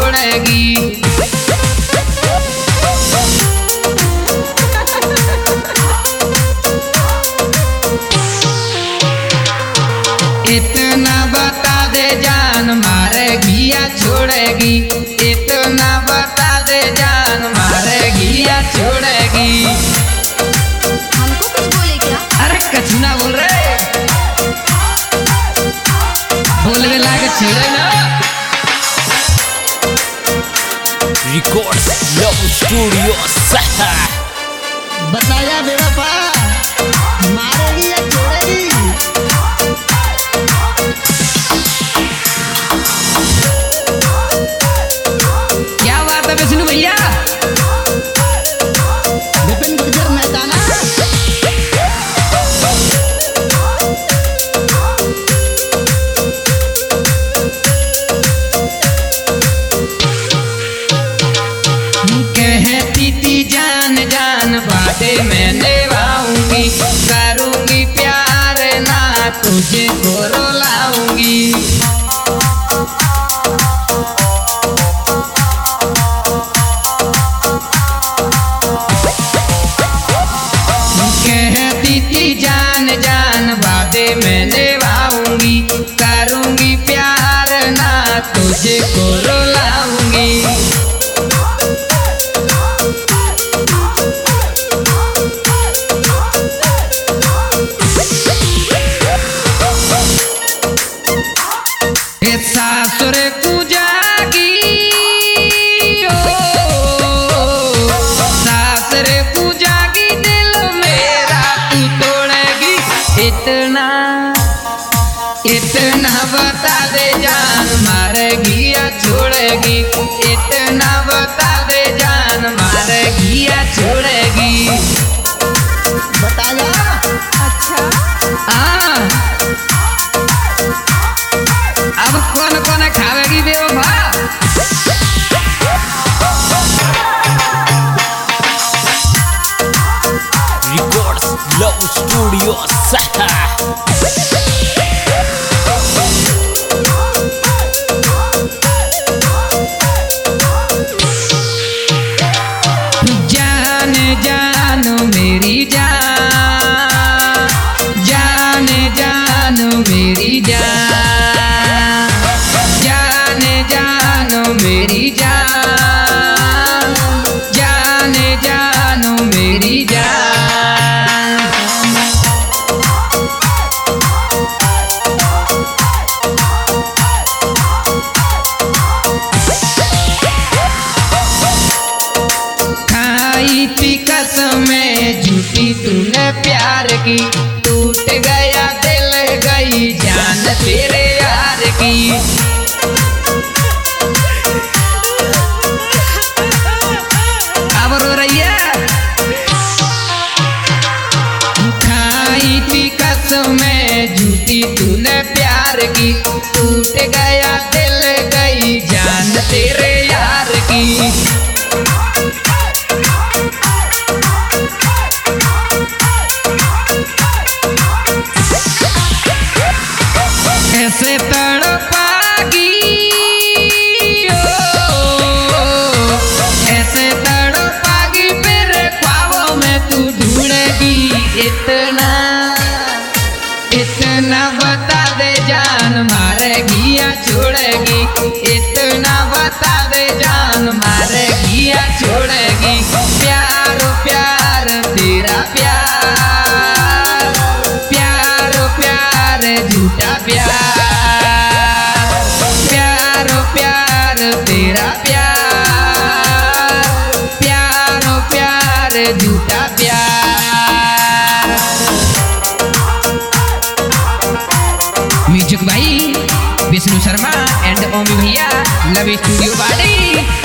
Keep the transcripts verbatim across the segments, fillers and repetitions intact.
छोड़ेगी। इतना बता दे जान मारेगी या छोड़ेगी। इतना बता दे जान मारेगी या छोड़ेगी। हमको कुछ बोले क्या? अरे कछु ना बोल रहे, बोलने लागे छेड़े ना। रिकॉर्ड्स लव स्टूडियो सहा। बताया बेवफा मारेगी या छोड़ेगी। क्या बात है विष्णु भैया? विपिन गुर्जर मेहताना कहती थी जान जान बातें मैं निभाऊंगी। करूंगी प्यार ना तुझे को रुलाऊंगी। कहती थी जान जान बातें मैं निभाऊंगी। करूंगी प्यार ना तुझे को रुलाऊंगी। सासुर पूजागी ओ सासुर पूजागी दिल मेरा तू तोड़ेगी। इतना इतना बता दे जान मारेगी या छोड़ेगी। इतना बता दे जान मारेगी या छोड़ेगी। बताया। अच्छा हाँ अब कौन कौन खावेगी बेवफा? रिकॉर्ड्स लव स्टूडियो सहा। जान जान मेरी जान, जान जान मेरी जान, जान जान मेरी जान, जान जान मेरी जान। खाई थी कसमें झूठी तूने प्यार की। टूट गया दिल गई जान तेरे यार की। अब रो रही है। खाई थी कसमें झूठी तूने प्यार की। टूट गया दिल गई जान तेरे यार की। ऐसे तड़पागी ओ ऐसे तड़पागी मेरे ख्वाबों में तू ढूंढेगी। इतना इतना बता दे जान मारेगी या छोड़ेगी। इतना बता दे जान मारेगी या छोड़ेगी। प्यार प्यार तेरा प्यार, प्यार प्यार झूठा प्यार, प्यार प्यार तेरा प्यार, प्यार प्यार झूठा प्यार। म्यूजिक भाई विष्णु शर्मा एंड ओमी भैया लव स्टूडियो बाड़ी।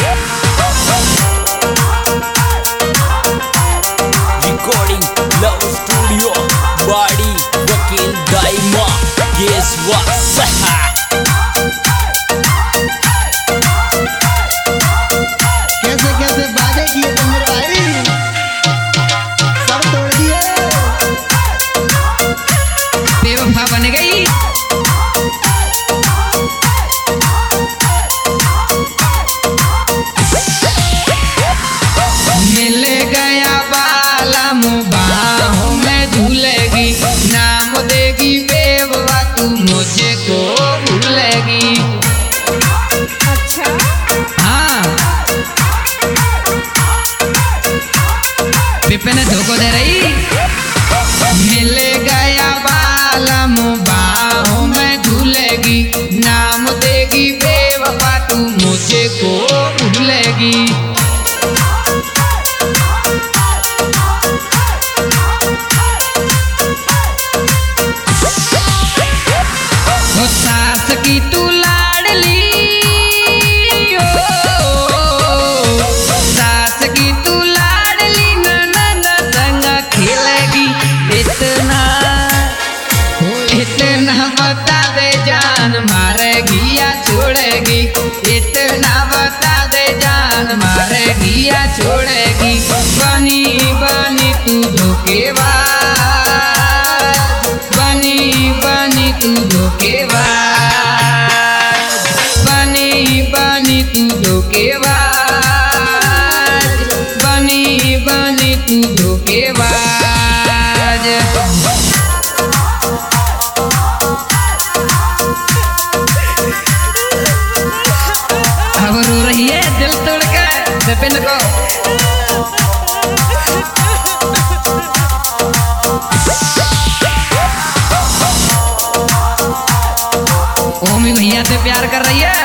रिकॉर्डिंग लव स्टूडियो बॉडी वकील दाइमा गेस वा सहा। कैसे कैसे वादे किए तुम मेरे भाई सब तोड़ दिए। बेवफा बन गई। की तू लाडली ओ सास की तू लाडली ननद संग खेलेगी इतना इतना बता दे जान मारेगी या छोड़ेगी इतना बता दे जान मारेगी या छोड़ेगी बनी बनी तू धोखेबाज बनी बनी तू धोखेबाज बनी बनी तू धोखेबाज बनी बनी तू धोखेबाज अब रो रही है दिल तोड़ के विपिन को ओमी भैया से प्यार कर रही है।